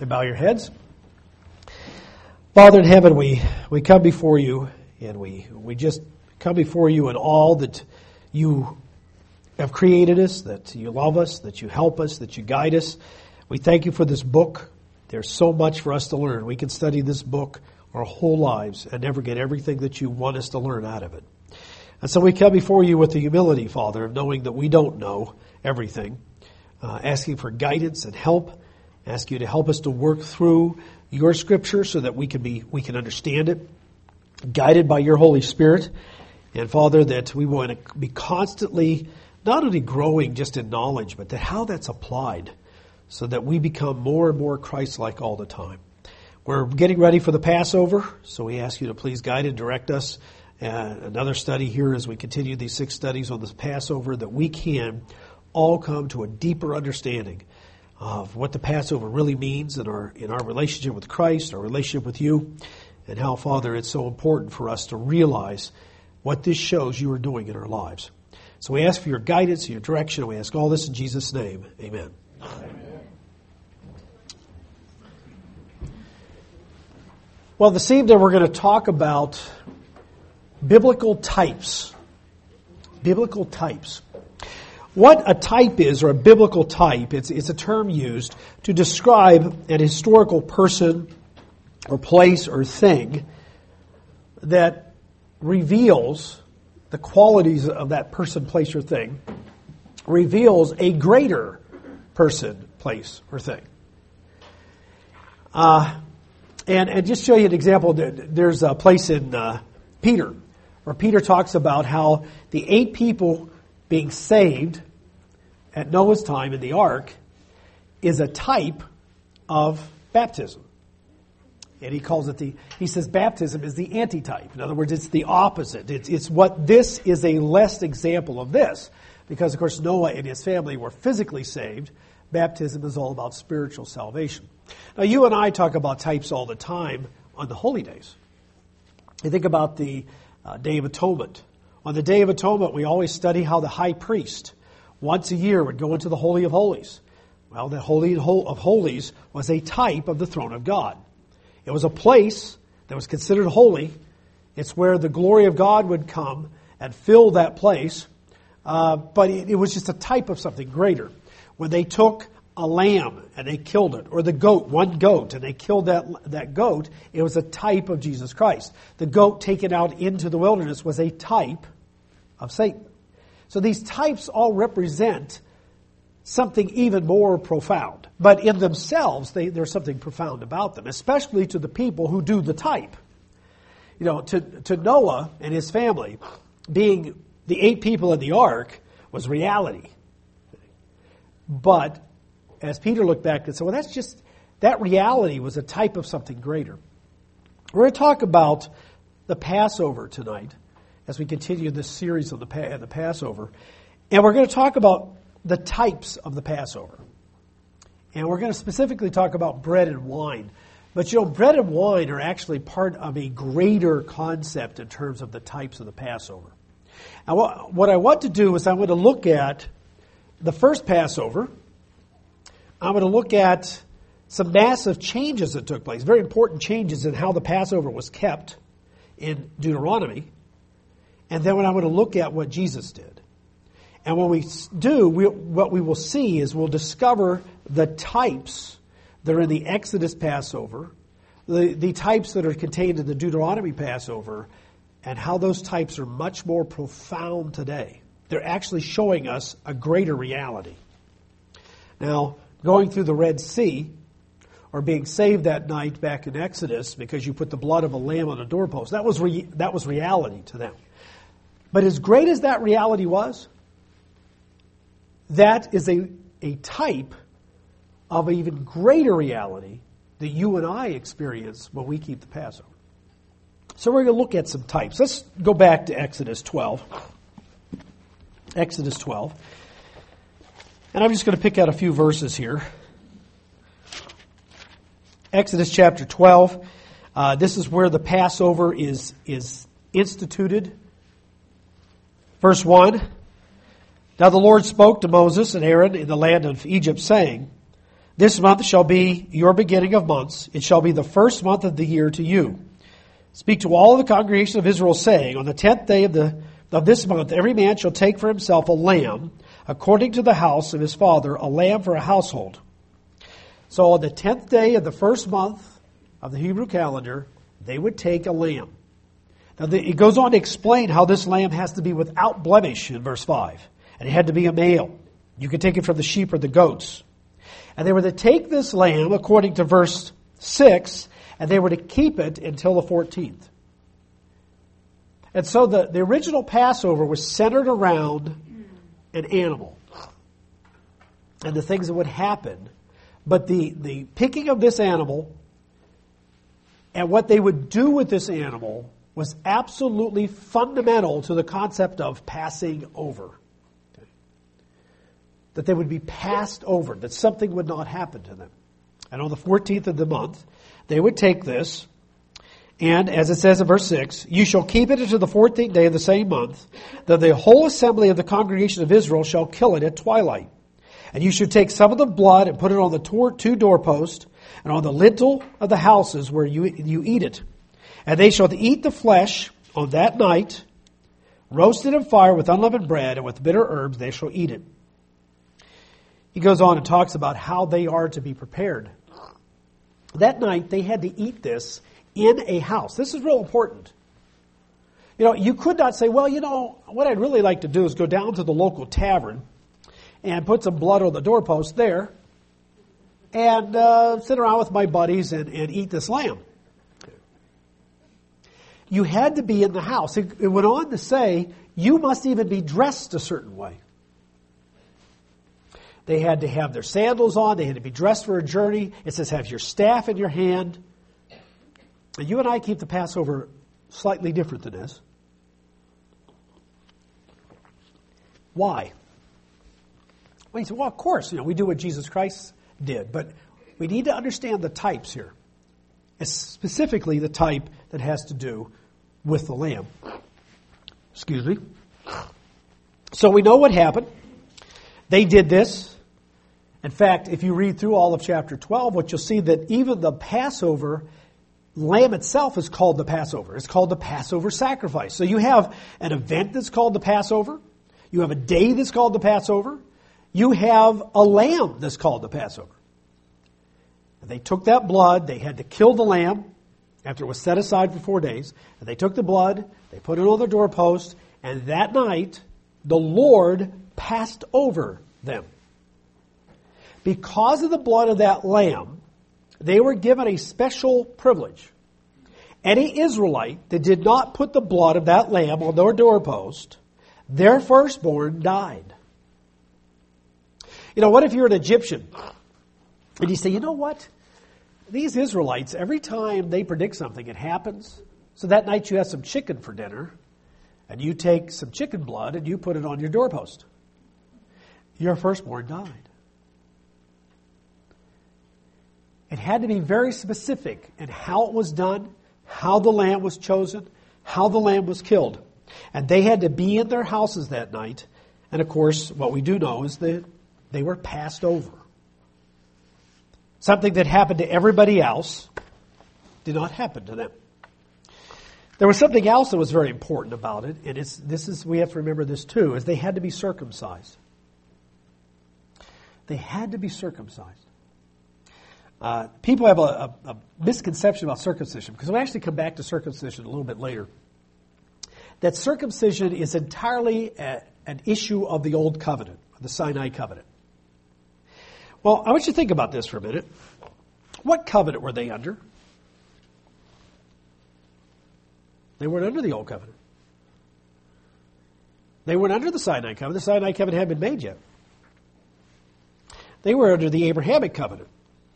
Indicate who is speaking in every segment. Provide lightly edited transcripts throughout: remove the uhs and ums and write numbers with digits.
Speaker 1: and bow your heads. Father in heaven, we come before you, and we just come before you in all that you have created us, that you love us, that you help us, that you guide us. We thank you for this book. There's so much for us to learn. We can study this book our whole lives and never get everything that you want us to learn out of it. And so we come before you with the humility, Father, of knowing that we don't know everything, asking for guidance and help, ask you to help us to work through your scripture so that we can understand it, guided by your Holy Spirit. And Father, that we want to be constantly not only growing just in knowledge, but that how that's applied so that we become more and more Christ-like all the time. We're getting ready for the Passover, so we ask you to please guide and direct us. Another study here as we continue these 6 studies on this Passover, that we can all come to a deeper understanding of what the Passover really means in our relationship with Christ, our relationship with you, and how, Father, it's so important for us to realize what this shows you are doing in our lives. So we ask for your guidance, your direction. We ask all this in Jesus' name. Amen. Amen. Well, this evening we're going to talk about biblical types. Biblical types. What a type is, or a biblical type, it's a term used to describe an historical person or place or thing that reveals the qualities of that person, place, or thing, reveals a greater person, place, or thing. And just show you an example, there's a place in Peter, where Peter talks about how the 8 people being saved at Noah's time in the ark is a type of baptism. And he calls it he says baptism is the antitype. In other words, it's the opposite. It's what this is a less example of this. Because, of course, Noah and his family were physically saved. Baptism is all about spiritual salvation. Now, you and I talk about types all the time on the holy days. You think about the Day of Atonement. On the Day of Atonement, we always study how the high priest once a year would go into the Holy of Holies. Well, the Holy of Holies was a type of the throne of God. It was a place that was considered holy. It's where the glory of God would come and fill that place. But it was just a type of something greater. When they took a lamb and they killed it, or the goat, one goat, and they killed that goat, it was a type of Jesus Christ. The goat taken out into the wilderness was a type of Satan. So these types all represent something even more profound. But in themselves, there's something profound about them, especially to the people who do the type. You know, to Noah and his family, being the 8 people in the ark was reality. But as Peter looked back and said, well, that reality was a type of something greater. We're going to talk about the Passover tonight as we continue this series on the Passover. And we're going to talk about the types of the Passover. And we're going to specifically talk about bread and wine. But you know, bread and wine are actually part of a greater concept in terms of the types of the Passover. Now, what I want to do is I'm going to look at the first Passover. I'm going to look at some massive changes that took place, very important changes in how the Passover was kept in Deuteronomy. And then I'm going to look at what Jesus did. And when we do, what we will see is we'll discover the types that are in the Exodus Passover, the types that are contained in the Deuteronomy Passover, and how those types are much more profound today. They're actually showing us a greater reality. Now, going through the Red Sea, or being saved that night back in Exodus because you put the blood of a lamb on a doorpost, that was reality to them. But as great as that reality was, that is a type of an even greater reality that you and I experience when we keep the Passover. So we're going to look at some types. Let's go back to Exodus 12. Exodus 12. And I'm just going to pick out a few verses here. Exodus chapter 12. This is where the Passover is instituted. Verse 1. Now the Lord spoke to Moses and Aaron in the land of Egypt, saying, This month shall be your beginning of months. It shall be the first month of the year to you. Speak to all the congregation of Israel, saying, on the 10th day of this month, every man shall take for himself a lamb, according to the house of his father, a lamb for a household. So on the 10th day of the first month of the Hebrew calendar, they would take a lamb. Now it goes on to explain how this lamb has to be without blemish in verse 5. And it had to be a male. You could take it from the sheep or the goats. And they were to take this lamb, according to verse 6, and they were to keep it until the 14th. And so the original Passover was centered around an animal and the things that would happen. But the picking of this animal and what they would do with this animal was absolutely fundamental to the concept of passing over. Okay. That they would be passed over, that something would not happen to them. And on the 14th of the month, they would take this, and as it says in verse 6, you shall keep it until the 14th day of the same month, that the whole assembly of the congregation of Israel shall kill it at twilight. And you should take some of the blood and put it on the two doorposts and on the lintel of the houses where you eat it. And they shall eat the flesh on that night, roasted in fire with unleavened bread and with bitter herbs, they shall eat it. He goes on and talks about how they are to be prepared. That night, they had to eat this in a house. This is real important. You could not say, well, what I'd really like to do is go down to the local tavern and put some blood on the doorpost there and sit around with my buddies and eat this lamb. You had to be in the house. It went on to say, you must even be dressed a certain way. They had to have their sandals on. They had to be dressed for a journey. It says, have your staff in your hand. And you and I keep the Passover slightly different than this. Why? Well, you say, well, of course, we do what Jesus Christ did. But we need to understand the types here. Specifically the type that has to do with the lamb. Excuse me. So we know what happened. They did this. In fact, if you read through all of chapter 12, what you'll see that even the Passover lamb itself is called the Passover. It's called the Passover sacrifice. So you have an event that's called the Passover. You have a day that's called the Passover. You have a lamb that's called the Passover. And they took that blood. They had to kill the lamb after it was set aside for 4 days. And they took the blood. They put it on the doorpost. And that night, the Lord passed over them. Because of the blood of that lamb, they were given a special privilege. Any Israelite that did not put the blood of that lamb on their doorpost, their firstborn died. What if you're an Egyptian? And you say, you know what? These Israelites, every time they predict something, it happens. So that night you have some chicken for dinner, and you take some chicken blood and you put it on your doorpost. Your firstborn died. It had to be very specific in how it was done, how the lamb was chosen, how the lamb was killed. And they had to be in their houses that night. And of course, what we do know is that they were passed over. Something that happened to everybody else did not happen to them. There was something else that was very important about it, and we have to remember this too, is they had to be circumcised. They had to be circumcised. People have a misconception about circumcision, because we'll actually come back to circumcision a little bit later. That circumcision is entirely an issue of the Old Covenant, the Sinai Covenant. Well, I want you to think about this for a minute. What covenant were they under? They weren't under the Old Covenant. They weren't under the Sinai Covenant. The Sinai Covenant hadn't been made yet. They were under the Abrahamic Covenant.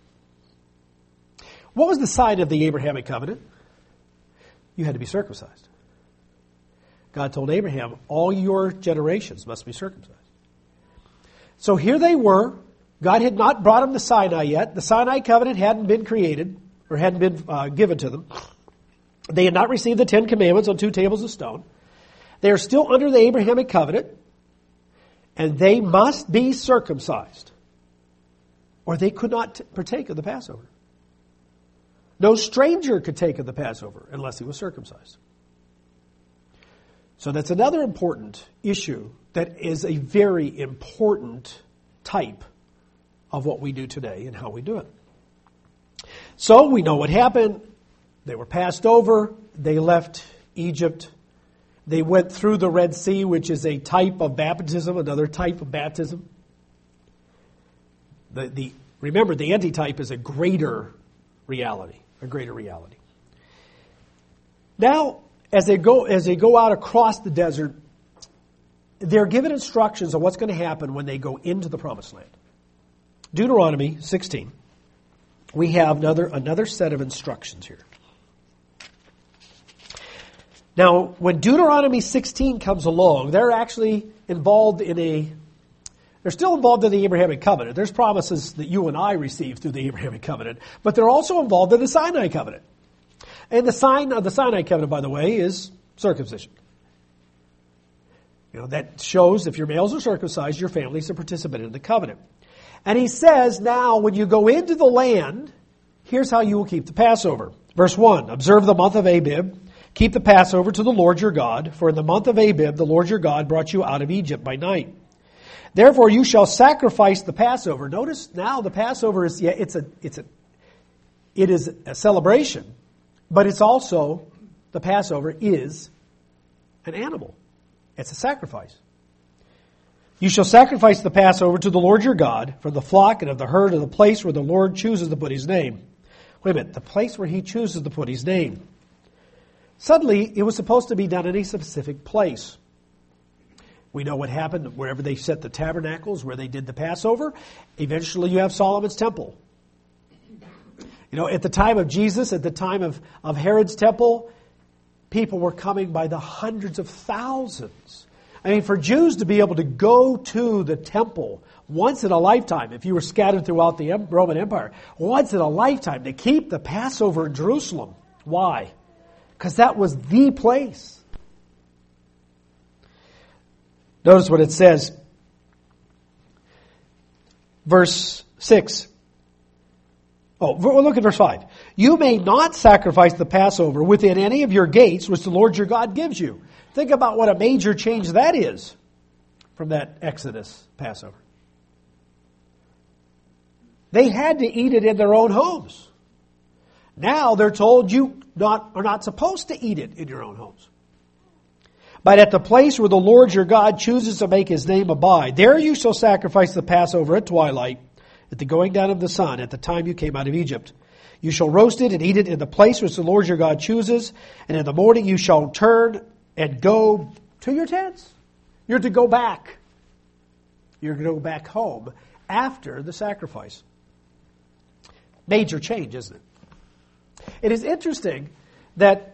Speaker 1: What was the sign of the Abrahamic covenant? You had to be circumcised. God told Abraham, all your generations must be circumcised. So here they were. God had not brought them to Sinai yet. The Sinai covenant hadn't been created or hadn't been given to them. They had not received the 10 Commandments on 2 tables of stone. They are still under the Abrahamic covenant, and they must be circumcised. or they could not partake of the Passover. No stranger could take of the Passover unless he was circumcised. So that's another important issue that is a very important type of what we do today and how we do it. So we know what happened. They were passed over. They left Egypt. They went through the Red Sea, which is a type of baptism, another type of baptism. Remember, the antitype is a greater reality. A greater reality. Now, as they go out across the desert, they're given instructions on what's going to happen when they go into the Promised Land. Deuteronomy 16. We have another set of instructions here. Now, when Deuteronomy 16 comes along, they're actually involved they're still involved in the Abrahamic covenant. There's promises that you and I received through the Abrahamic covenant, but they're also involved in the Sinai covenant. And the sign of the Sinai covenant, by the way, is circumcision. That shows if your males are circumcised, your family's a participant in the covenant. And he says, now, when you go into the land, here's how you will keep the Passover. Verse 1, observe the month of Abib. Keep the Passover to the Lord your God, for in the month of Abib the Lord your God brought you out of Egypt by night. Therefore you shall sacrifice the Passover. Notice now the Passover is it is a celebration, but it's also the Passover is an animal. It's a sacrifice. You shall sacrifice the Passover to the Lord your God from the flock and of the herd of the place where the Lord chooses to put his name. Wait a minute, the place where he chooses to put his name. Suddenly, it was supposed to be done in a specific place. We know what happened wherever they set the tabernacles, where they did the Passover. Eventually, you have Solomon's temple. At the time of Jesus, at the time of Herod's temple, people were coming by the hundreds of thousands. I mean, for Jews to be able to go to the temple once in a lifetime, if you were scattered throughout the Roman Empire, once in a lifetime to keep the Passover in Jerusalem. Why? Because that was the place. Notice what it says. Verse 6. We'll look at verse 5. You may not sacrifice the Passover within any of your gates which the Lord your God gives you. Think about what a major change that is from that Exodus Passover. They had to eat it in their own homes. Now they're told you are not supposed to eat it in your own homes. But at the place where the Lord your God chooses to make his name abide, there you shall sacrifice the Passover at twilight, at the going down of the sun, at the time you came out of Egypt. You shall roast it and eat it in the place which the Lord your God chooses, and in the morning you shall turn and go to your tents. You're to go back. You're to go back home after the sacrifice. Major change, isn't it? It is interesting that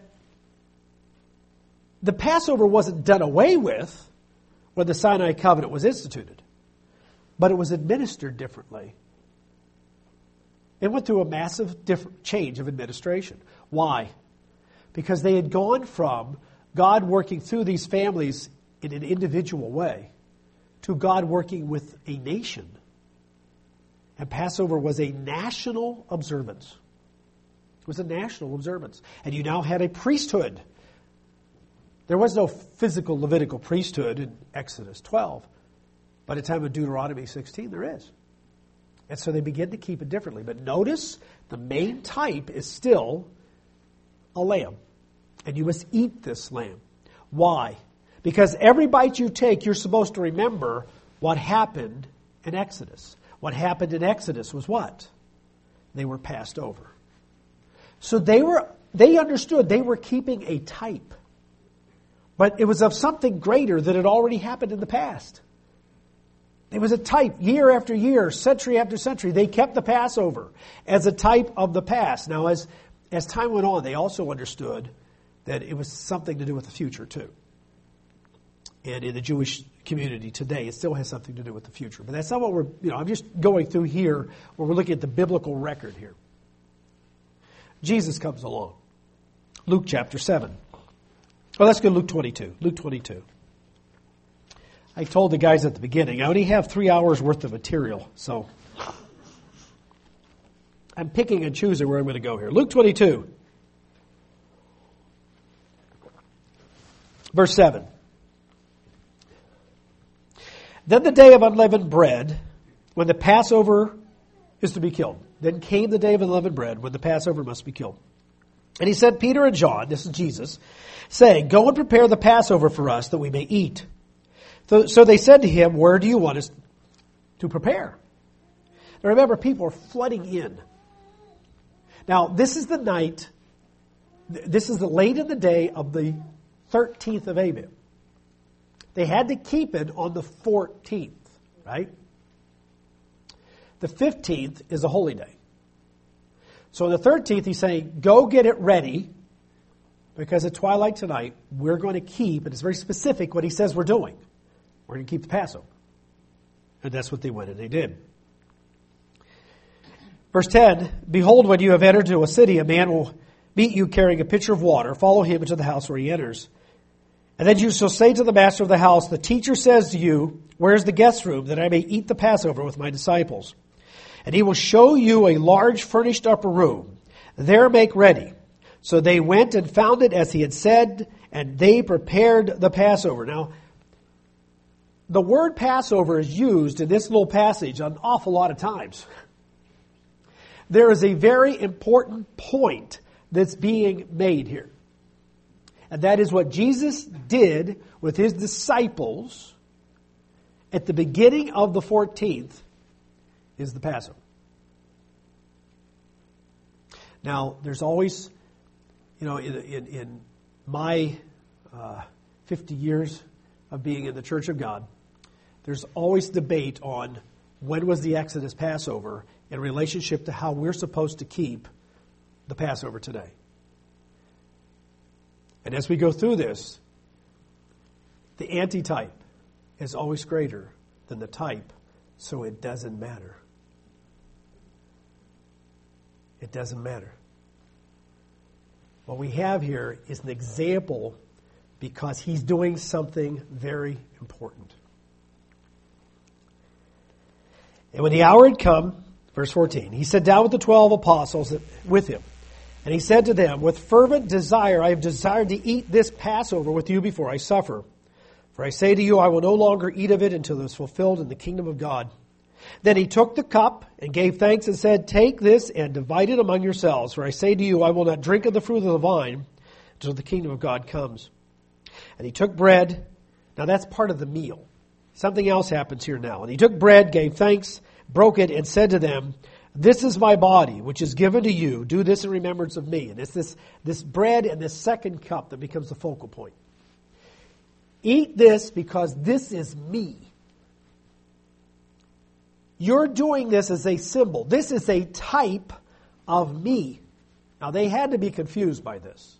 Speaker 1: the Passover wasn't done away with when the Sinai covenant was instituted, but it was administered differently. It went through a massive change of administration. Why? Because they had gone from God working through these families in an individual way to God working with a nation. And Passover was a national observance. It was a national observance. And you now had a priesthood. There was no physical Levitical priesthood in Exodus 12. By the time of Deuteronomy 16, there is. And so they begin to keep it differently. But notice the main type is still a lamb. And you must eat this lamb. Why? Because every bite you take, you're supposed to remember what happened in Exodus. What happened in Exodus was what? They were passed over. So they understood they were keeping a type. But it was of something greater that had already happened in the past. It was a type, year after year, century after century. They kept the Passover as a type of the past. Now, as time went on, they also understood that it was something to do with the future, too. And in the Jewish community today, it still has something to do with the future. But that's not what I'm just going through here where we're looking at the biblical record here. Jesus comes along. Luke chapter 7. Well, let's go to Luke 22. Luke 22. I told the guys at the beginning, I only have 3 hours worth of material, so I'm picking and choosing where I'm going to go here. Luke 22, verse 7. Then the day of unleavened bread, when the Passover is to be killed. Then came the day of unleavened bread, when the Passover must be killed. And he sent Peter and John, this is Jesus, saying, go and prepare the Passover for us, that we may eat. So they said to him, where do you want us to prepare? Now remember, people are flooding in. Now, this is the night, this is the late in the day of the 13th of Abib. They had to keep it on the 14th, right? The 15th is a holy day. So on the 13th, he's saying, go get it ready, because at twilight tonight, we're going to keep, and it's very specific what he says we're doing. We're going to keep the Passover. And that's what they went and they did. Verse 10, behold, when you have entered into a city, a man will meet you carrying a pitcher of water. Follow him into the house where he enters. And then you shall say to the master of the house, the teacher says to you, where is the guest room, that I may eat the Passover with my disciples? And he will show you a large furnished upper room. There make ready. So they went and found it as he had said, and they prepared the Passover. Now, the word Passover is used in this little passage an awful lot of times. There is a very important point that's being made here. And that is what Jesus did with his disciples at the beginning of the 14th is the Passover. Now, there's always, in my 50 years of being in the Church of God, there's always debate on when was the Exodus Passover in relationship to how we're supposed to keep the Passover today. And as we go through this, the antitype is always greater than the type, so it doesn't matter. It doesn't matter. What we have here is an example because he's doing something very important. And when the hour had come, verse 14, he sat down with the 12 apostles with him. And he said to them, with fervent desire, I have desired to eat this Passover with you before I suffer. For I say to you, I will no longer eat of it until it is fulfilled in the kingdom of God. Then he took the cup and gave thanks and said, take this and divide it among yourselves. For I say to you, I will not drink of the fruit of the vine until the kingdom of God comes. And he took bread. Now that's part of the meal. Something else happens here now. And he took bread, gave thanks, broke it, and said to them, this is my body, which is given to you. Do this in remembrance of me. And it's this bread and this second cup that becomes the focal point. Eat this because this is me. You're doing this as a symbol. This is a type of me. Now, they had to be confused by this.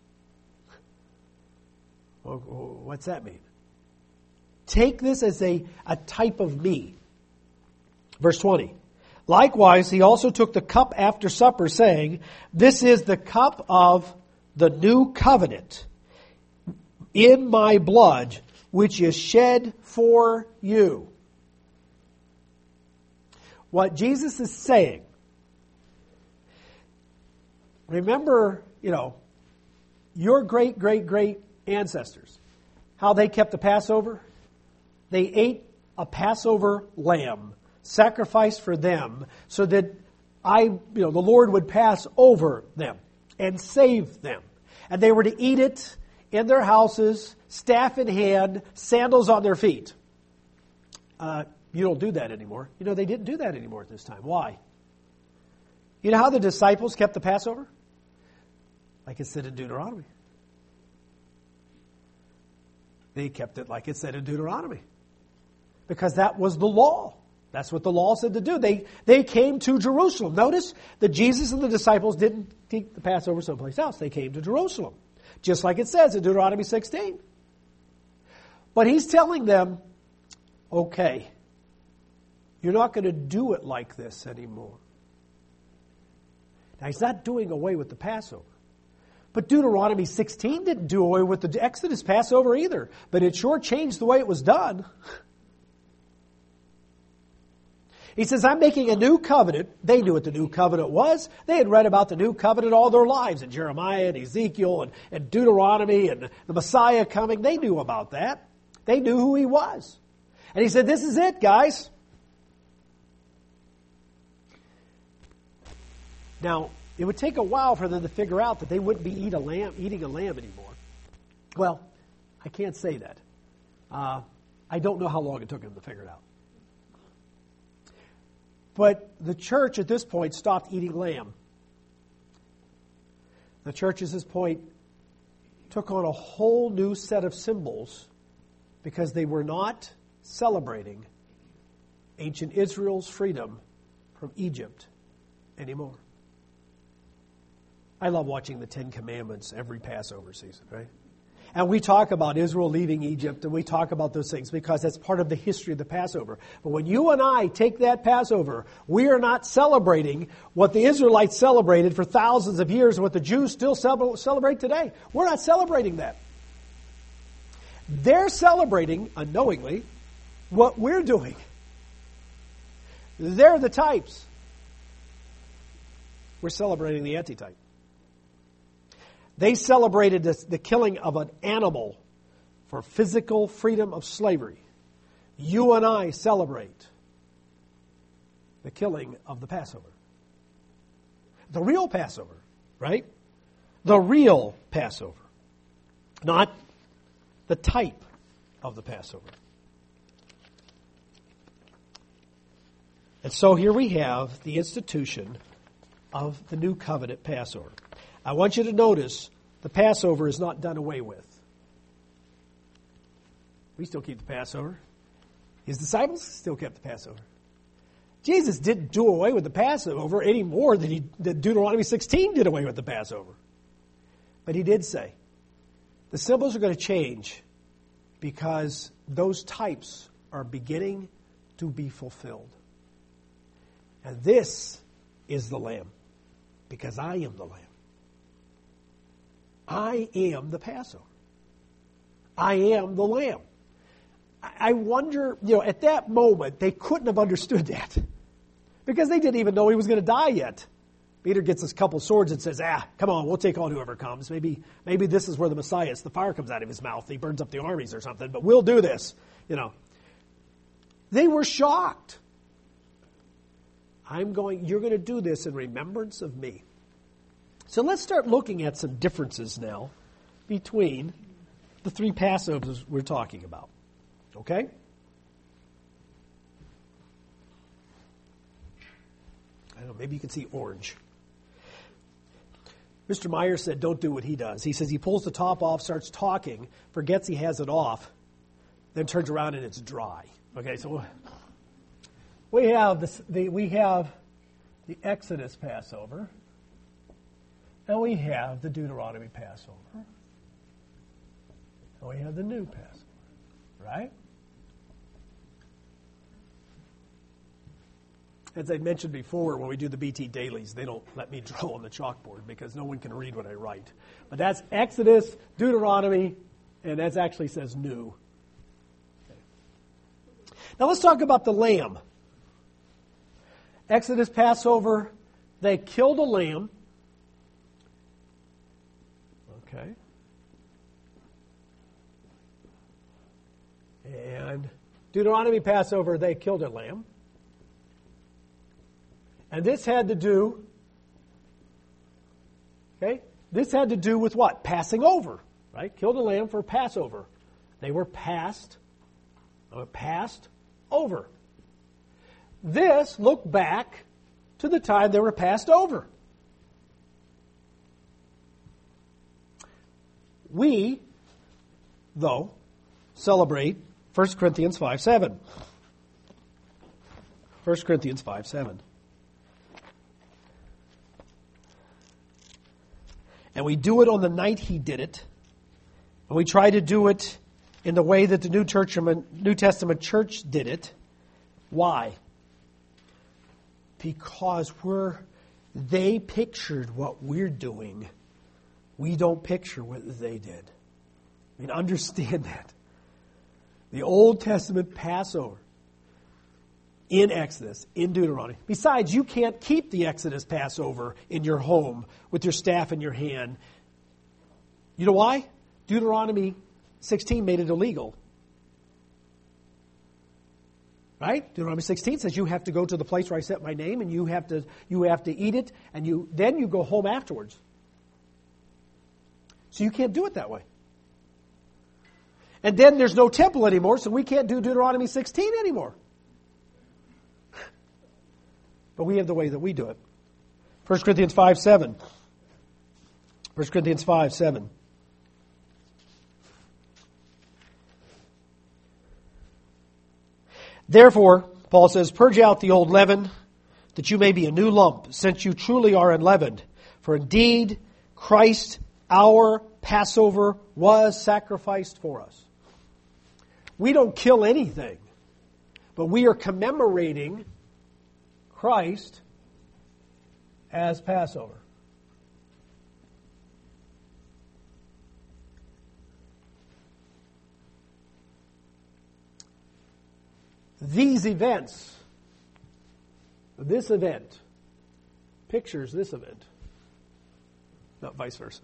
Speaker 1: What's that mean? Take this as a type of me. Verse 20. Likewise, he also took the cup after supper, saying, this is the cup of the new covenant in my blood, which is shed for you. What Jesus is saying, remember, your great, great, great ancestors, how they kept the Passover? They ate a Passover lamb, sacrificed for them, so that the Lord would pass over them and save them. And they were to eat it in their houses, staff in hand, sandals on their feet. You don't do that anymore. They didn't do that anymore at this time. Why? You know how the disciples kept the Passover? Like it said in Deuteronomy. They kept it like it said in Deuteronomy. Because that was the law. That's what the law said to do. They came to Jerusalem. Notice that Jesus and the disciples didn't keep the Passover someplace else. They came to Jerusalem. Just like it says in Deuteronomy 16. But he's telling them, okay, you're not going to do it like this anymore. Now, he's not doing away with the Passover. But Deuteronomy 16 didn't do away with the Exodus Passover either. But it sure changed the way it was done. He says, I'm making a new covenant. They knew what the new covenant was. They had read about the new covenant all their lives in Jeremiah and Ezekiel and Deuteronomy and the Messiah coming. They knew about that. They knew who he was. And he said, this is it, guys. Now, it would take a while for them to figure out that they wouldn't be eating a lamb anymore. Well, I can't say that. I don't know how long it took them to figure it out. But the church at this point stopped eating lamb. The church at this point took on a whole new set of symbols because they were not celebrating ancient Israel's freedom from Egypt anymore. I love watching the Ten Commandments every Passover season, right? And we talk about Israel leaving Egypt, and we talk about those things because that's part of the history of the Passover. But when you and I take that Passover, we are not celebrating what the Israelites celebrated for thousands of years and what the Jews still celebrate today. We're not celebrating that. They're celebrating, unknowingly, what we're doing. They're the types. We're celebrating the antitype. They celebrated the killing of an animal for physical freedom of slavery. You and I celebrate the killing of the Passover. The real Passover, right? The real Passover. Not the type of the Passover. And so here we have the institution of the New Covenant Passover. I want you to notice the Passover is not done away with. We still keep the Passover. His disciples still kept the Passover. Jesus didn't do away with the Passover any more than Deuteronomy 16 did away with the Passover. But he did say, the symbols are going to change because those types are beginning to be fulfilled. And this is the Lamb, because I am the Lamb. I am the Passover. I am the Lamb. I wonder, at that moment, they couldn't have understood that. Because they didn't even know he was going to die yet. Peter gets his couple swords and says, come on, we'll take on whoever comes. Maybe this is where the Messiah is. The fire comes out of his mouth. He burns up the armies or something. But we'll do this. They were shocked. You're going to do this in remembrance of me. So let's start looking at some differences now between the three Passovers we're talking about. Okay? I don't know, maybe you can see orange. Mr. Meyer said, don't do what he does. He says he pulls the top off, starts talking, forgets he has it off, then turns around and it's dry. Okay, so we have the Exodus Passover. And we have the Deuteronomy Passover. And we have the new Passover. Right? As I mentioned before, when we do the BT dailies, they don't let me draw on the chalkboard because no one can read what I write. But that's Exodus, Deuteronomy, and that actually says new. Okay. Now let's talk about the lamb. Exodus Passover, they killed a lamb. Okay. And Deuteronomy Passover, they killed a lamb. And this had to do, this had to do with what? Passing over, right? Killed a lamb for Passover. They were passed over. This looked back to the time they were passed over. We, though, celebrate 1 Corinthians 5:7. 1 Corinthians 5:7. And we do it on the night he did it. And we try to do it in the way that the New Testament church did it. Why? Because they pictured what we're doing. We don't picture what they did. I mean, understand that. The Old Testament Passover in Exodus, in Deuteronomy. Besides, you can't keep the Exodus Passover in your home with your staff in your hand. You know why? Deuteronomy 16 made it illegal. Right? Deuteronomy 16 says you have to go to the place where I set my name, and you have to eat it, and then you go home afterwards. So you can't do it that way. And then there's no temple anymore, so we can't do Deuteronomy 16 anymore. But we have the way that we do it. 1 Corinthians 5:7. 1 Corinthians 5:7. Therefore, Paul says, purge out the old leaven, that you may be a new lump, since you truly are unleavened. For indeed, Christ, our Passover, was sacrificed for us. We don't kill anything, but we are commemorating Christ as Passover. These events, this event, pictures this event, not vice versa.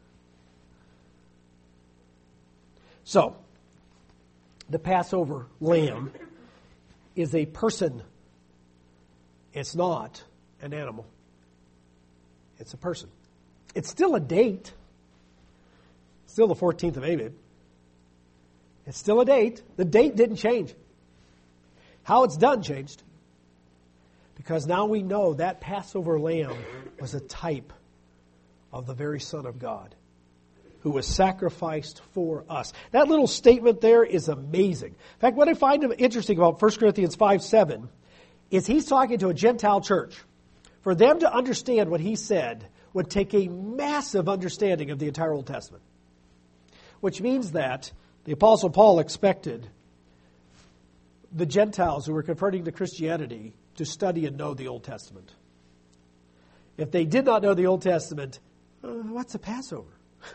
Speaker 1: So, the Passover lamb is a person. It's not an animal. It's a person. It's still a date. It's still the 14th of Abib. It's still a date. The date didn't change. How it's done changed. Because now we know that Passover lamb was a type of the very Son of God, who was sacrificed for us. That little statement there is amazing. In fact, what I find interesting about 1 Corinthians 5:7 is he's talking to a Gentile church. For them to understand what he said would take a massive understanding of the entire Old Testament. Which means that the Apostle Paul expected the Gentiles who were converting to Christianity to study and know the Old Testament. If they did not know the Old Testament, what's a Passover?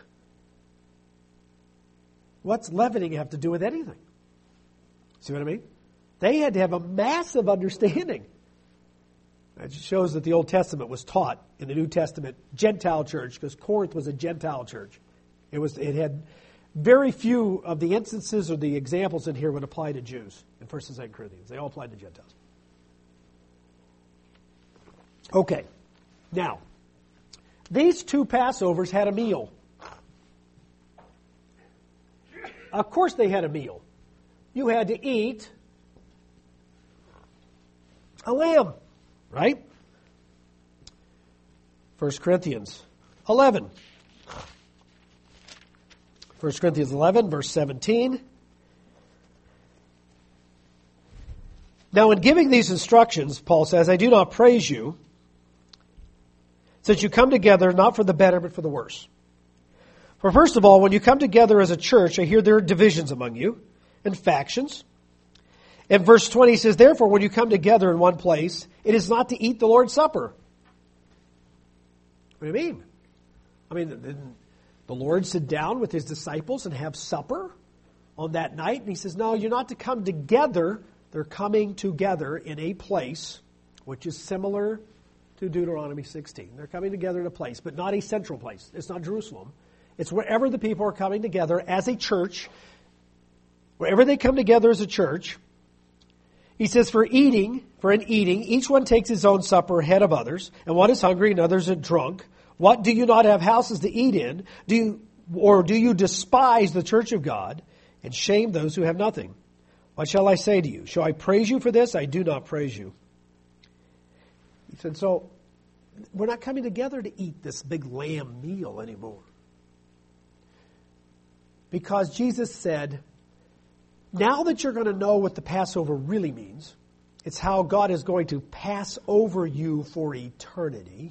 Speaker 1: What's leavening have to do with anything? See what I mean? They had to have a massive understanding. It just shows that the Old Testament was taught in the New Testament Gentile church, because Corinth was a Gentile church. It had very few of the instances or the examples in here would apply to Jews in 1 and 2 Corinthians. They all applied to Gentiles. Okay. Now, these two Passovers had a meal. Of course they had a meal. You had to eat a lamb, right? 1 Corinthians 11. 1 Corinthians 11, verse 17. Now, in giving these instructions, Paul says, I do not praise you, since you come together not for the better, but for the worse. For first of all, when you come together as a church, I hear there are divisions among you and factions. And verse 20 says, therefore, when you come together in one place, it is not to eat the Lord's Supper. What do you mean? I mean, didn't the Lord sit down with his disciples and have supper on that night? And he says, no, you're not to come together. They're coming together in a place which is similar to Deuteronomy 16. They're coming together in a place, but not a central place. It's not Jerusalem. It's wherever the people are coming together as a church. Wherever they come together as a church. He says, for an eating, each one takes his own supper ahead of others, and one is hungry and others are drunk. What, do you not have houses to eat in? Do you despise the church of God and shame those who have nothing? What shall I say to you? Shall I praise you for this? I do not praise you. He said, so we're not coming together to eat this big lamb meal anymore. Because Jesus said, now that you're going to know what the Passover really means, it's how God is going to pass over you for eternity.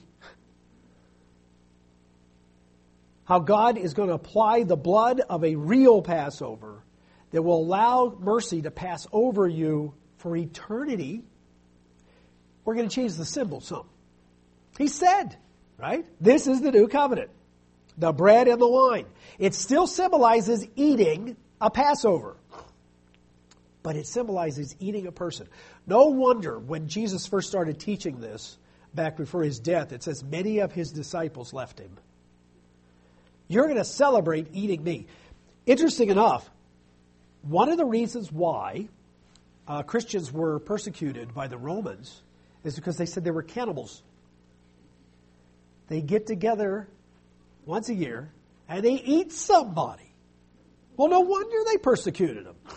Speaker 1: How God is going to apply the blood of a real Passover that will allow mercy to pass over you for eternity. We're going to change the symbol some. He said, right? This is the new covenant. The bread and the wine. It still symbolizes eating a Passover. but it symbolizes eating a person. No wonder when Jesus first started teaching this, back before his death, it says many of his disciples left him. You're going to celebrate eating me. Interesting enough, one of the reasons why Christians were persecuted by the Romans is because they said they were cannibals. They get together once a year and they eat somebody. Well, no wonder they persecuted them.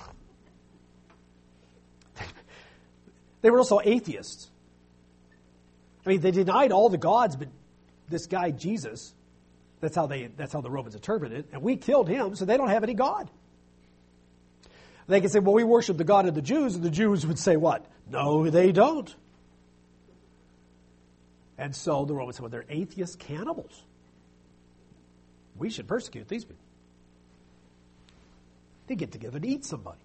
Speaker 1: They were also atheists. I mean, they denied all the gods, but this guy Jesus, that's how the Romans interpreted it, and we killed him, so they don't have any God. They can say, well, we worship the God of the Jews, and the Jews would say what? No, they don't. And so the Romans said, well, they're atheist cannibals. We should persecute these people. They get together and eat somebody.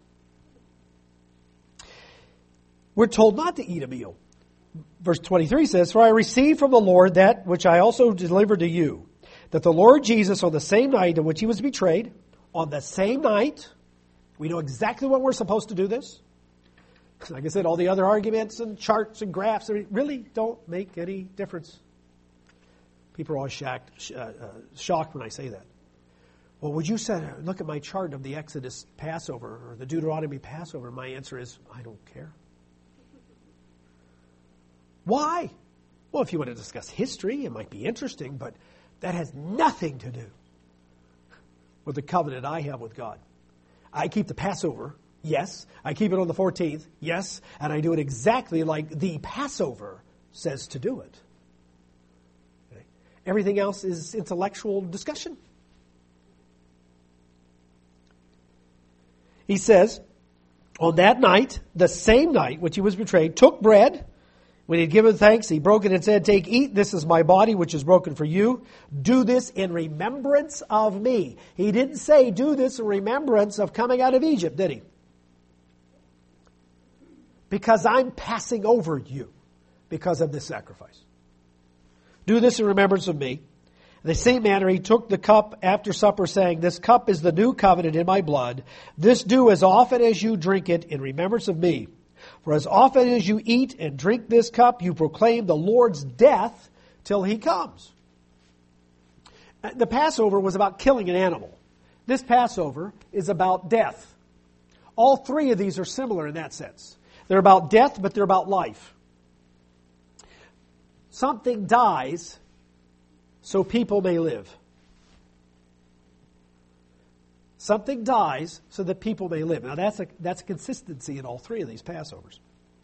Speaker 1: We're told not to eat a meal. Verse 23 says, for I received from the Lord that which I also delivered to you, that the Lord Jesus on the same night in which he was betrayed, on the same night, we know exactly when we're supposed to do this. Like I said, all the other arguments and charts and graphs really don't make any difference. People are always shocked when I say that. Well, would you say, look at my chart of the Exodus Passover or the Deuteronomy Passover? My answer is, I don't care. Why? Well, if you want to discuss history, it might be interesting, but that has nothing to do with the covenant I have with God. I keep the Passover, yes. I keep it on the 14th, yes. And I do it exactly like the Passover says to do it. Okay. Everything else is intellectual discussion. He says, on that night, the same night which he was betrayed, took bread. When he had given thanks, he broke it and said, take, eat, this is my body which is broken for you. Do this in remembrance of me. He didn't say do this in remembrance of coming out of Egypt, did he? Because I'm passing over you because of this sacrifice. Do this in remembrance of me. In the same manner, he took the cup after supper, saying, this cup is the new covenant in my blood. This do as often as you drink it in remembrance of me. For as often as you eat and drink this cup, you proclaim the Lord's death till he comes. The Passover was about killing an animal. This Passover is about death. All three of these are similar in that sense. They're about death, but they're about life. Something dies so people may live. Something dies so that people may live. Now that's a consistency in all three of these Passovers.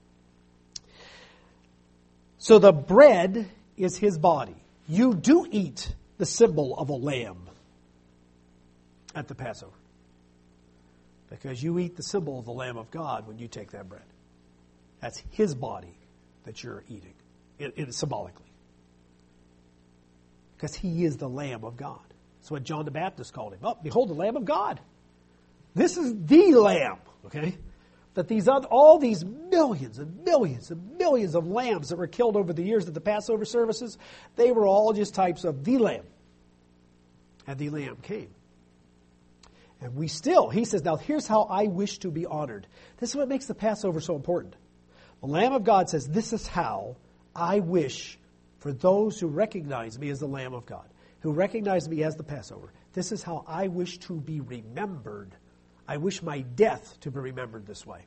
Speaker 1: So the bread is his body. You do eat the symbol of a lamb at the Passover. Because you eat the symbol of the Lamb of God when you take that bread. That's his body that you're eating, symbolically. Because he is the Lamb of God. That's what John the Baptist called him. Oh, behold the Lamb of God. This is the Lamb, okay? That all these millions and millions and millions of lambs that were killed over the years at the Passover services, they were all just types of the Lamb. And the Lamb came. And he says, now here's how I wish to be honored. This is what makes the Passover so important. The Lamb of God says, this is how I wish for those who recognize me as the Lamb of God, who recognize me as the Passover. This is how I wish to be remembered. I wish my death to be remembered this way.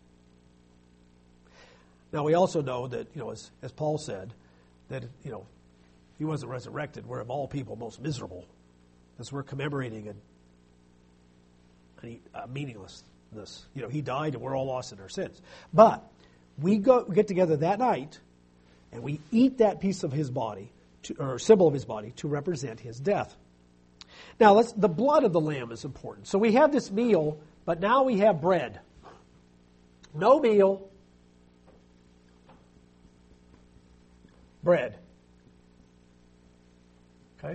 Speaker 1: Now we also know that, as Paul said, that, he wasn't resurrected. We're of all people most miserable. Because we're commemorating a meaninglessness. He died and we're all lost in our sins. But we get together that night and we eat that piece of his body, or symbol of his body, to represent his death. Now, the blood of the lamb is important. So we have this meal, but now we have bread. No meal, bread. Okay?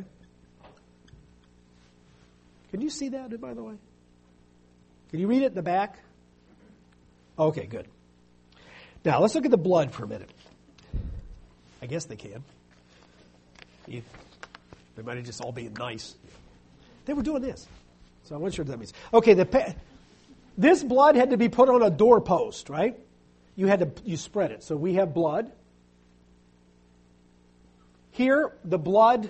Speaker 1: Can you see that, by the way? Can you read it in the back? Okay, good. Now, let's look at the blood for a minute. I guess they can. They might have just all been nice. They were doing this. So I'm not sure what that means. Okay, This blood had to be put on a doorpost, right? You spread it. So we have blood. Here, the blood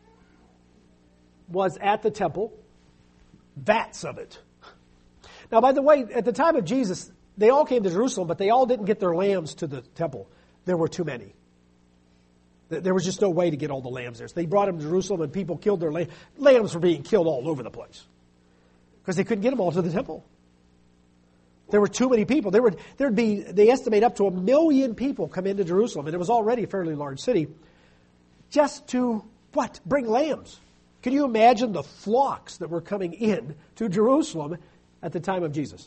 Speaker 1: was at the temple. Vats of it. Now, by the way, at the time of Jesus, they all came to Jerusalem, but they all didn't get their lambs to the temple. There were too many. There was just no way to get all the lambs there. So they brought them to Jerusalem, and people killed their lambs. Lambs were being killed all over the place because they couldn't get them all to the temple. There were too many people. They estimate up to 1 million people come into Jerusalem, and it was already a fairly large city, just to, bring lambs. Can you imagine the flocks that were coming in to Jerusalem at the time of Jesus?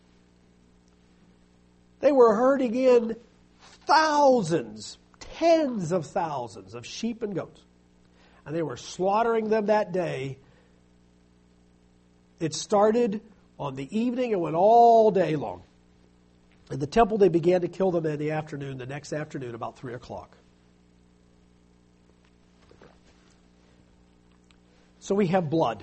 Speaker 1: They were herding in thousands, tens of thousands of sheep and goats. And they were slaughtering them that day. It started on the evening and went all day long. In the temple, they began to kill them in the afternoon, the next afternoon, about 3 o'clock. So we have blood.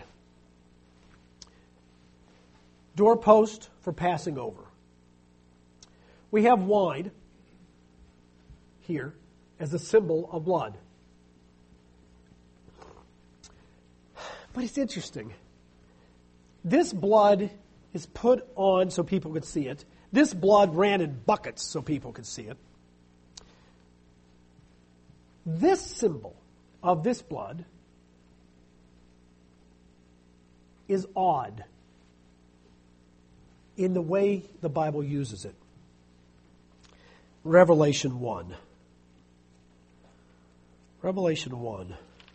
Speaker 1: Doorpost for passing over. We have wine here as a symbol of blood. But it's interesting. This blood is put on so people could see it. This blood ran in buckets so people could see it. This symbol of this blood is odd in the way the Bible uses it. Revelation 1. Revelation 1.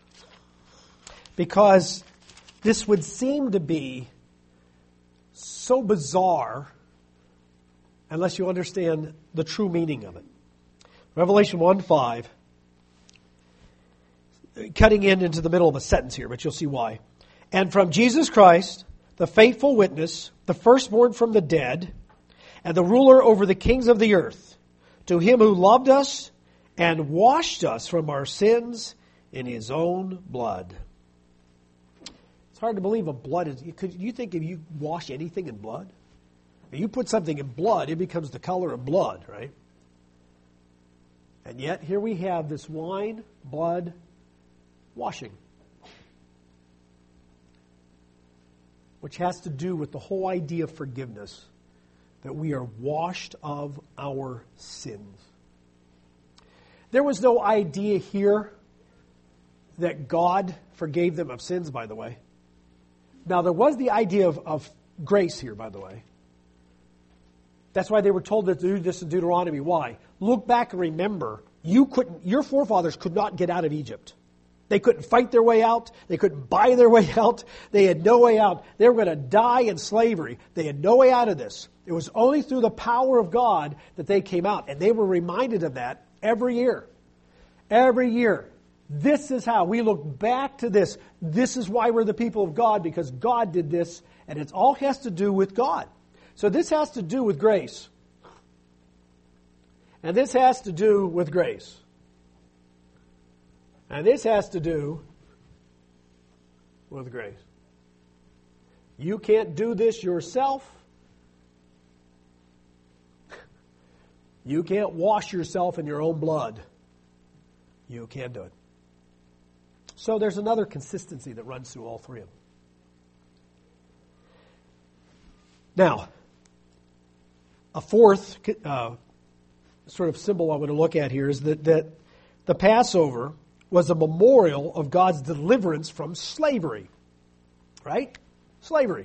Speaker 1: Because this would seem to be so bizarre unless you understand the true meaning of it. Revelation 1:5. Cutting into the middle of a sentence here, but you'll see why. And from Jesus Christ, the faithful witness, the firstborn from the dead, and the ruler over the kings of the earth, to him who loved us and washed us from our sins in his own blood. It's hard to believe blood is... Could you think if you wash anything in blood? If you put something in blood, it becomes the color of blood, right? And yet, here we have this wine, blood, washing. Which has to do with the whole idea of forgiveness, that we are washed of our sins. There was no idea here that God forgave them of sins, by the way. Now, there was the idea of grace here, by the way. That's why they were told to do this in Deuteronomy. Why? Look back and remember, your forefathers could not get out of Egypt. They couldn't fight their way out. They couldn't buy their way out. They had no way out. They were going to die in slavery. They had no way out of this. It was only through the power of God that they came out. And they were reminded of that every year. Every year. This is how we look back to this. This is why we're the people of God, because God did this. And it all has to do with God. So this has to do with grace. And this has to do with grace. And this has to do with grace. You can't do this yourself. You can't wash yourself in your own blood. You can't do it. So there's another consistency that runs through all three of them. Now, a fourth sort of symbol I want to look at here is that the Passover was a memorial of God's deliverance from slavery. Right? Slavery.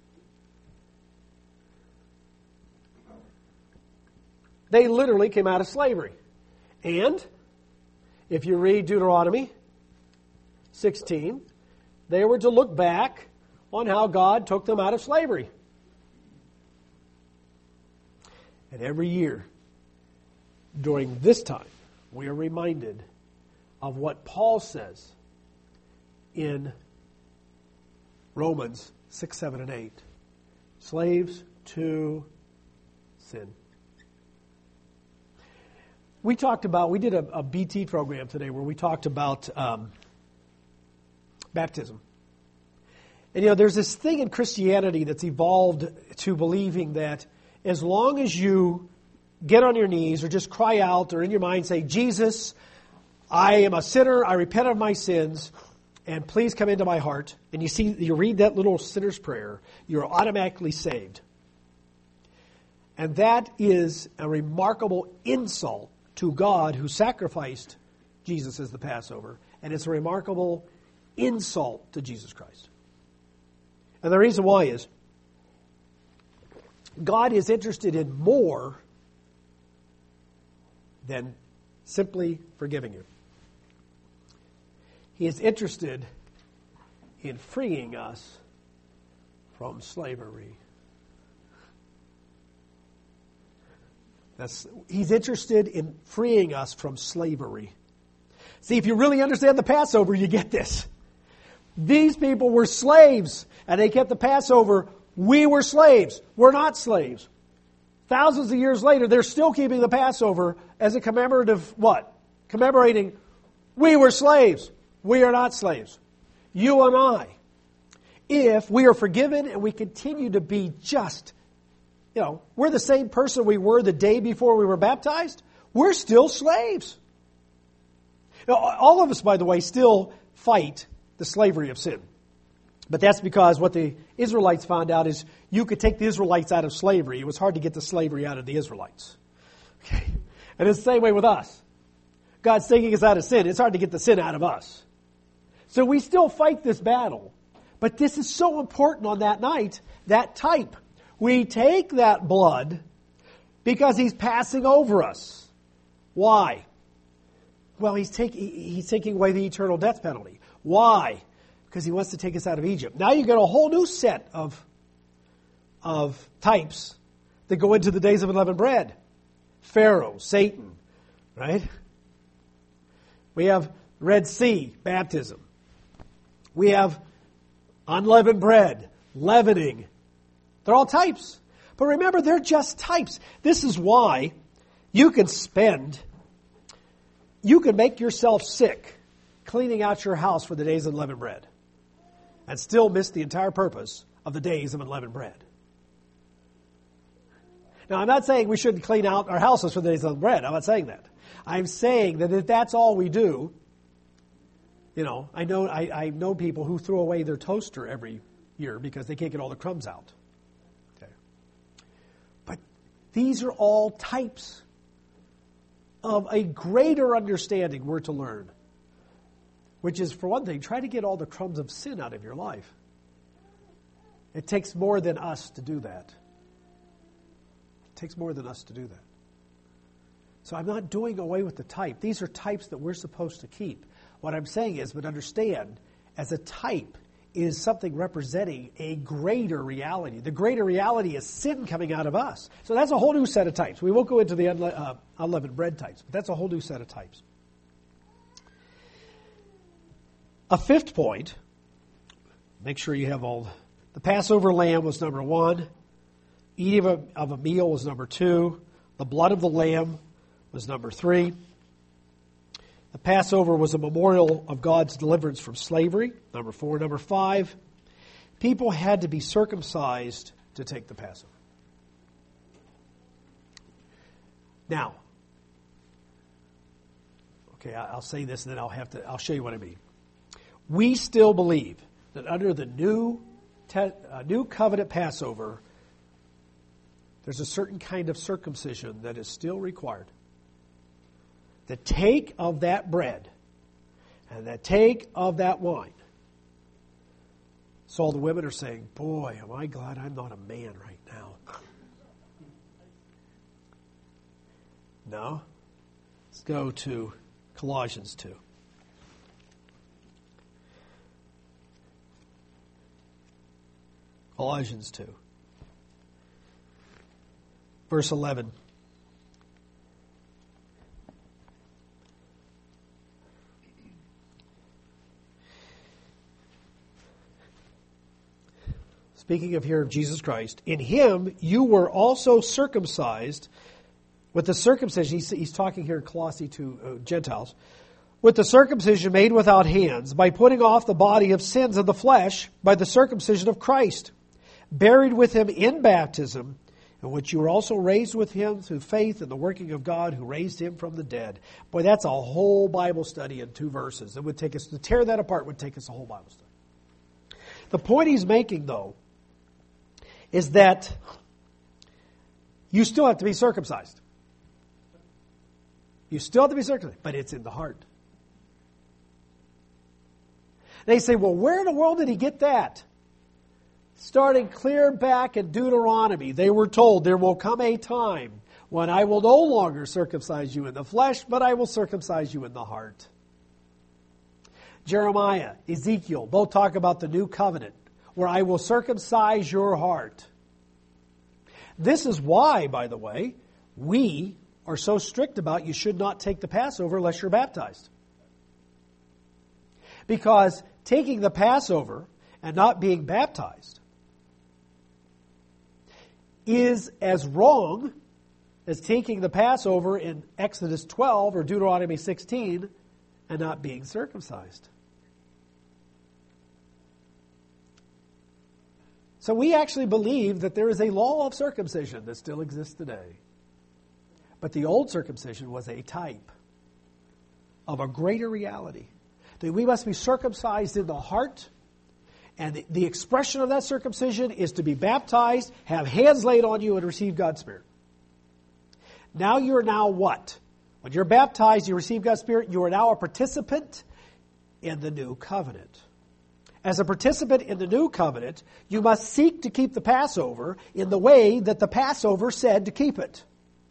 Speaker 1: They literally came out of slavery. And if you read Deuteronomy 16, they were to look back on how God took them out of slavery. And every year, during this time, we are reminded of what Paul says in Romans 6, 7, and 8. Slaves to sin. We did a BT program today where we talked about baptism. And there's this thing in Christianity that's evolved to believing that as long as you get on your knees or just cry out or in your mind say, Jesus, I am a sinner, I repent of my sins, and please come into my heart. And you read that little sinner's prayer, you're automatically saved. And that is a remarkable insult to God who sacrificed Jesus as the Passover. And it's a remarkable insult to Jesus Christ. And the reason why is God is interested in more than simply forgiving you. He is interested in freeing us from slavery. He's interested in freeing us from slavery. See, if you really understand the Passover, you get this. These people were slaves, and they kept the Passover. We were slaves. We're not slaves. Thousands of years later, they're still keeping the Passover as a commemorative what? Commemorating, we were slaves. We are not slaves. You and I. If we are forgiven and we continue to be just, we're the same person we were the day before we were baptized, we're still slaves. All of us, by the way, still fight the slavery of sin. But that's because what the Israelites found out is you could take the Israelites out of slavery. It was hard to get the slavery out of the Israelites. Okay? And it's the same way with us. God's taking us out of sin. It's hard to get the sin out of us. So we still fight this battle. But this is so important on that night, that type. We take that blood because He's passing over us. Why? Well, He's taking away the eternal death penalty. Why? Because He wants to take us out of Egypt. Now you get a whole new set of types that go into the days of unleavened bread. Pharaoh, Satan, right? We have Red Sea, baptism. We have unleavened bread, leavening. They're all types. But remember, they're just types. This is why you can make yourself sick cleaning out your house for the days of unleavened bread and still miss the entire purpose of the days of unleavened bread. Now, I'm not saying we shouldn't clean out our houses for the days of unleavened bread. I'm not saying that. I'm saying that if that's all we do, I know people who throw away their toaster every year because they can't get all the crumbs out. Okay. But these are all types of a greater understanding we're to learn, which is, for one thing, try to get all the crumbs of sin out of your life. It takes more than us to do that. It takes more than us to do that. So I'm not doing away with the type. These are types that we're supposed to keep. What I'm saying is, but understand, as a type is something representing a greater reality. The greater reality is sin coming out of us. So that's a whole new set of types. We won't go into the unleavened bread types, but that's a whole new set of types. A fifth point, make sure you have all. The Passover lamb was number 1. Eating of a meal was number 2. The blood of the lamb was number 3. The Passover was a memorial of God's deliverance from slavery, number 4. Number 5, people had to be circumcised to take the Passover. Now, okay, I'll say this and then I'll show you what I mean. We still believe that under the new covenant Passover, there's a certain kind of circumcision that is still required. The take of that bread and the take of that wine. So all the women are saying, boy, am I glad I'm not a man right now. No. Let's go to Colossians 2. Colossians 2. Verse 11. Speaking of here of Jesus Christ, in Him you were also circumcised with the circumcision. He's talking here in Colossae to Gentiles. with the circumcision made without hands, by putting off the body of sins of the flesh by the circumcision of Christ, buried with him in baptism, in which you were also raised with him through faith in the working of God who raised him from the dead. Boy, that's a whole Bible study in 2 verses. It would take us, to tear that apart would take us a whole Bible study. The point he's making, though, is that you still have to be circumcised. You still have to be circumcised, but it's in the heart. They say, well, where in the world did he get that? Starting clear back in Deuteronomy, they were told there will come a time when I will no longer circumcise you in the flesh, but I will circumcise you in the heart. Jeremiah, Ezekiel, both talk about the new covenant, where I will circumcise your heart. This is why, by the way, we are so strict about you should not take the Passover unless you're baptized. Because taking the Passover and not being baptized is as wrong as taking the Passover in Exodus 12 or Deuteronomy 16 and not being circumcised. So we actually believe that there is a law of circumcision that still exists today. But the old circumcision was a type of a greater reality. That we must be circumcised in the heart, and the expression of that circumcision is to be baptized, have hands laid on you, and receive God's Spirit. Now you're now what? When you're baptized, you receive God's Spirit, you are now a participant in the new covenant. As a participant in the new covenant, you must seek to keep the Passover in the way that the Passover said to keep it.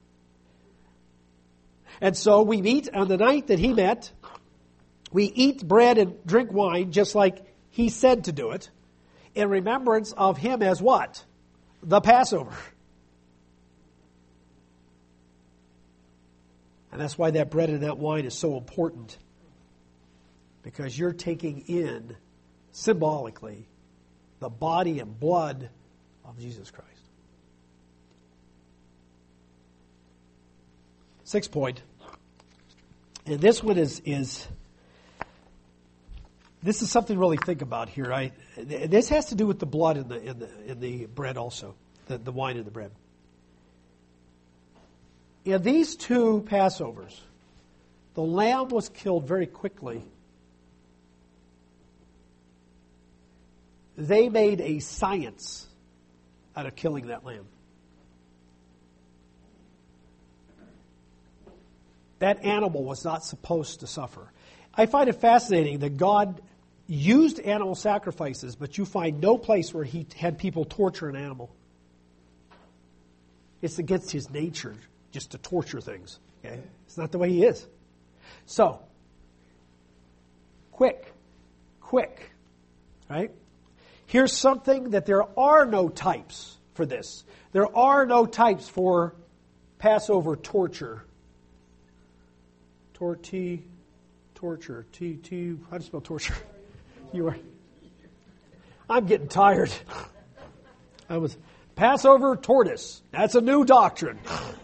Speaker 1: And so we meet on the night that he met. We eat bread and drink wine just like he said to do it, in remembrance of him as what? The Passover. And that's why that bread and that wine is so important. Because you're taking in, symbolically, the body and blood of Jesus Christ. 6th point. And this one is this is something to really think about here. This has to do with the blood in the bread also, the wine and the bread. In these 2 Passovers, the lamb was killed very quickly. They made a science out of killing that lamb. That animal was not supposed to suffer. I find it fascinating that God used animal sacrifices, but you find no place where he had people torture an animal. It's against his nature just to torture things. Okay? It's not the way he is. So, quick, right? Here's something that there are no types for this. There are no types for Passover torture. Torture. How do you spell torture? I'm getting tired. I was Passover tortoise. That's a new doctrine.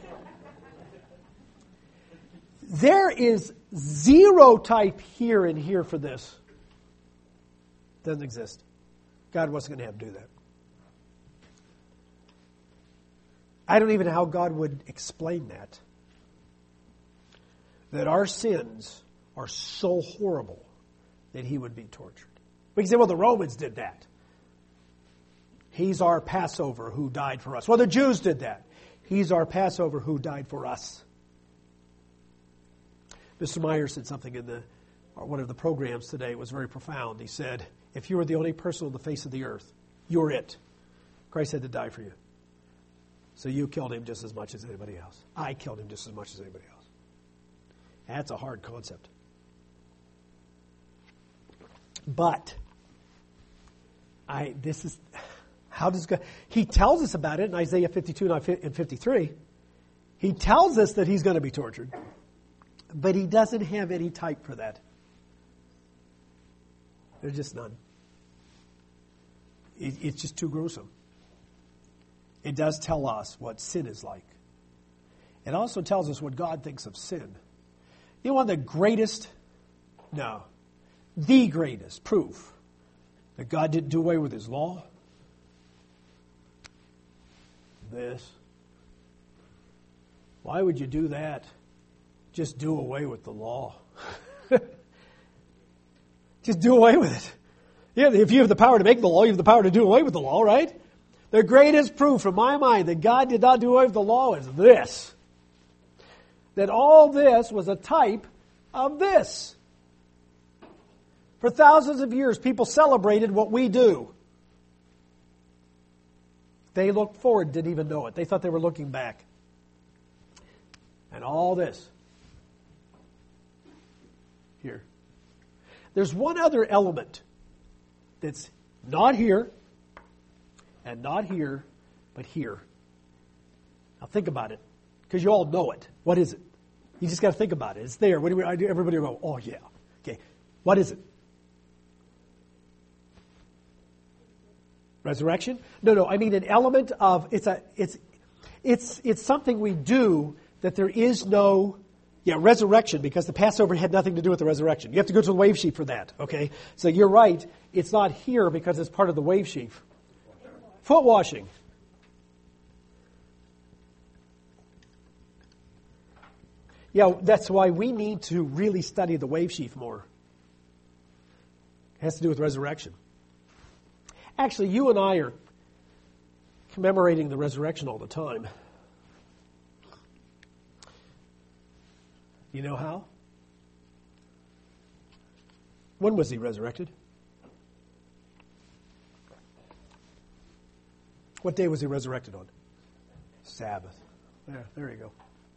Speaker 1: There is zero type here and here for this. Doesn't exist. God wasn't going to have to do that. I don't even know how God would explain that. That our sins are so horrible that he would be tortured. We can say, well, the Romans did that. He's our Passover who died for us. Well, the Jews did that. He's our Passover who died for us. Mr. Meyer said something in one of the programs today. It was very profound. He said, if you were the only person on the face of the earth, you're it. Christ had to die for you. So you killed him just as much as anybody else. I killed him just as much as anybody else. That's a hard concept. But how does God? He tells us about it in Isaiah 52 and 53. He tells us that he's going to be tortured, but he doesn't have any type for that. There's just none. It's just too gruesome. It does tell us what sin is like. It also tells us what God thinks of sin. You know, one of the greatest No. The greatest proof that God didn't do away with His law? This. Why would you do that? Just do away with the law. Just do away with it. Yeah, if you have the power to make the law, you have the power to do away with the law, right? The greatest proof in my mind that God did not do away with the law is this. That all this was a type of this. For thousands of years, people celebrated what we do. They looked forward, didn't even know it. They thought they were looking back. And all this. Here. There's one other element that's not here, and not here, but here. Now think about it, because you all know it. What is it? You just got to think about it. It's there. Everybody will go, oh yeah. Okay. What is it? Resurrection? No. I mean an element of it's something we do that there is no resurrection, because the Passover had nothing to do with the resurrection. You have to go to the wave sheaf for that. Okay, so you're right. It's not here because it's part of the wave sheaf. Foot washing. Yeah, that's why we need to really study the wave sheaf more. It has to do with resurrection. Actually, you and I are commemorating the resurrection all the time. You know how? When was He resurrected? What day was He resurrected on? Sabbath. There you go.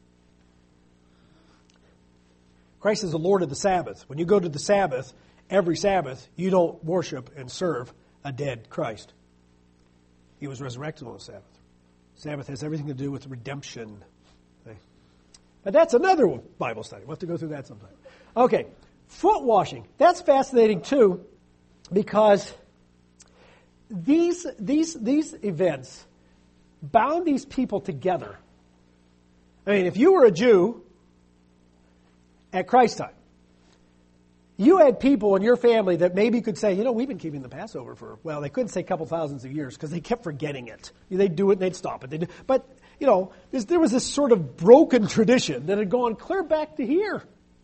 Speaker 1: Christ is the Lord of the Sabbath. When you go to the Sabbath, every Sabbath, you don't worship and serve a dead Christ. He was resurrected on the Sabbath. Sabbath has everything to do with redemption. But that's another Bible study. We'll have to go through that sometime. Okay, foot washing. That's fascinating too, because these events bound these people together. I mean, if you were a Jew at Christ's time, you had people in your family that maybe could say, we've been keeping the Passover they couldn't say a couple thousands of years because they kept forgetting it. They'd do it and they'd stop it. But there was this sort of broken tradition that had gone clear back to here.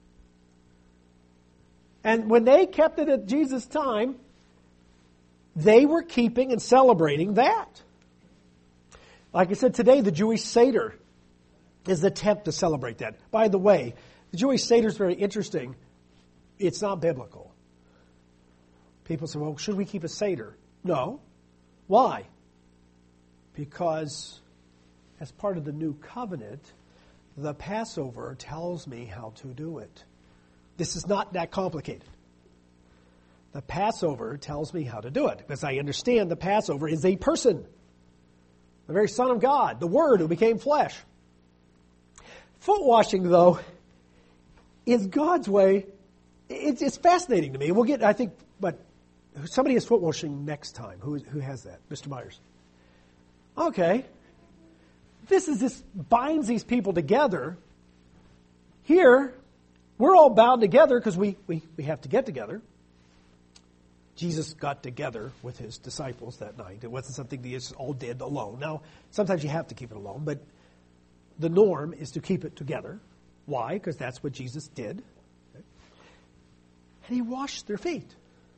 Speaker 1: And when they kept it at Jesus' time, they were keeping and celebrating that. Like I said, today the Jewish Seder is the attempt to celebrate that. By the way, the Jewish Seder is very interesting. It's not biblical. People say, well, should we keep a Seder? No. Why? Because as part of the new covenant, the Passover tells me how to do it. This is not that complicated. The Passover tells me how to do it, because I understand the Passover is a person, the very Son of God, the Word who became flesh. Foot washing, though, is God's way. It's fascinating to me. We'll get, I think, but somebody has foot washing next time. Who has that? Mr. Myers. Okay. This binds these people together. Here, we're all bound together because we have to get together. Jesus got together with His disciples that night. It wasn't something they just all did alone. Now, sometimes you have to keep it alone, but the norm is to keep it together. Why? Because that's what Jesus did. And He washed their feet.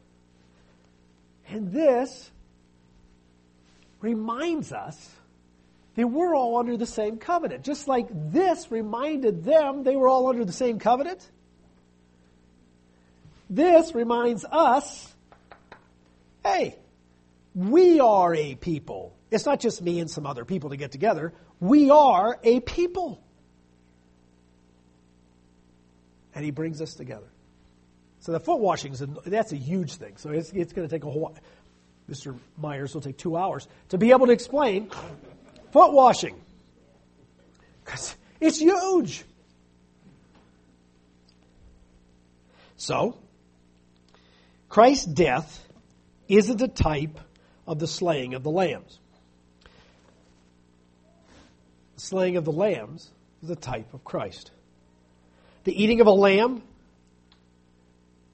Speaker 1: And this reminds us that we're all under the same covenant. Just like this reminded them they were all under the same covenant. This reminds us, hey, we are a people. It's not just me and some other people to get together. We are a people. And He brings us together. So the foot washing, that's a huge thing. So it's going to take a whole... Mr. Myers will take 2 hours to be able to explain foot washing. Because it's huge. So, Christ's death isn't a type of the slaying of the lambs. The slaying of the lambs is a type of Christ. The eating of a lamb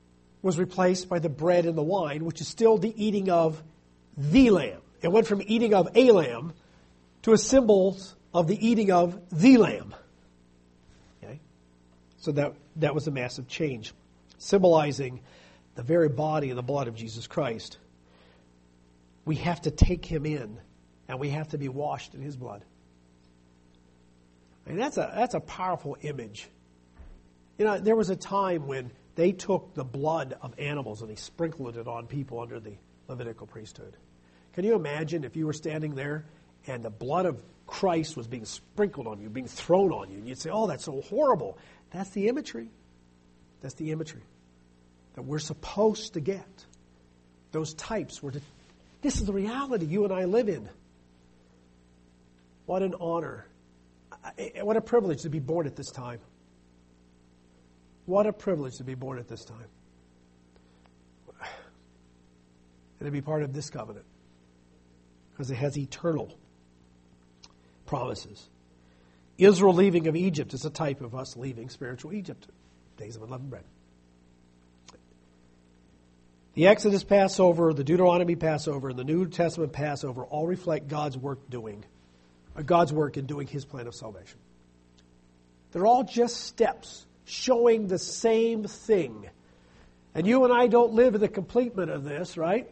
Speaker 1: was replaced by the bread and the wine, which is still the eating of the lamb. It went from eating of a lamb to a symbol of the eating of the lamb. Okay? So that was a massive change, symbolizing the very body and the blood of Jesus Christ. We have to take him in, and we have to be washed in his blood. And that's a powerful image. You know, there was a time when they took the blood of animals and they sprinkled it on people under the Levitical priesthood. Can you imagine if you were standing there and the blood of Christ was being sprinkled on you, being thrown on you, and you'd say, oh, that's so horrible. That's the imagery. That's the imagery that we're supposed to get. Those types were this is the reality you and I live in. What an honor. What a privilege to be born at this time. What a privilege to be born at this time. And to be part of this covenant. Because it has eternal promises. Israel leaving of Egypt is a type of us leaving spiritual Egypt. Days of unleavened bread. The Exodus Passover, the Deuteronomy Passover, and the New Testament Passover all reflect God's work in doing his plan of salvation. They're all just steps showing the same thing. And you and I don't live in the completement of this, right?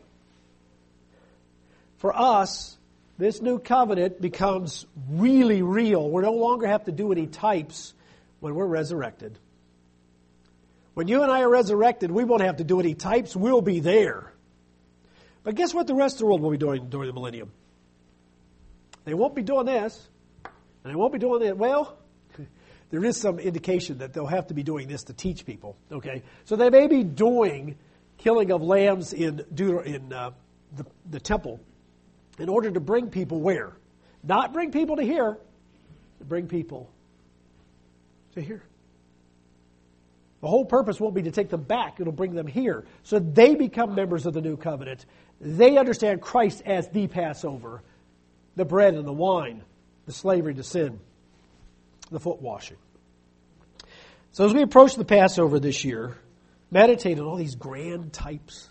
Speaker 1: For us, this new covenant becomes really real. We no longer have to do any types when we're resurrected. When you and I are resurrected, we won't have to do any types. We'll be there. But guess what the rest of the world will be doing during the millennium? They won't be doing this. And they won't be doing that. Well, there is some indication that they'll have to be doing this to teach people. Okay, so they may be doing killing of lambs in the temple in order to bring people where? Not bring people to here, to bring people to here. The whole purpose won't be to take them back. It'll bring them here. So they become members of the new covenant. They understand Christ as the Passover, the bread and the wine, the slavery to sin, the foot washing. So as we approach the Passover this year, meditate on all these grand types.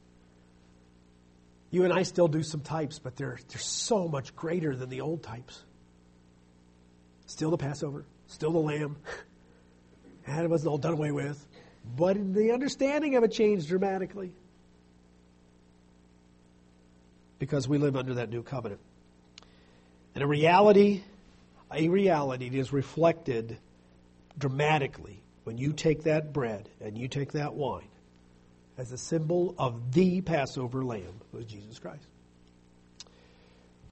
Speaker 1: You and I still do some types, but they're so much greater than the old types. Still the Passover, still the lamb. And it wasn't all done away with. But the understanding of it changed dramatically. Because we live under that new covenant. And a reality it is reflected dramatically when you take that bread and you take that wine as a symbol of the Passover lamb, who is Jesus Christ.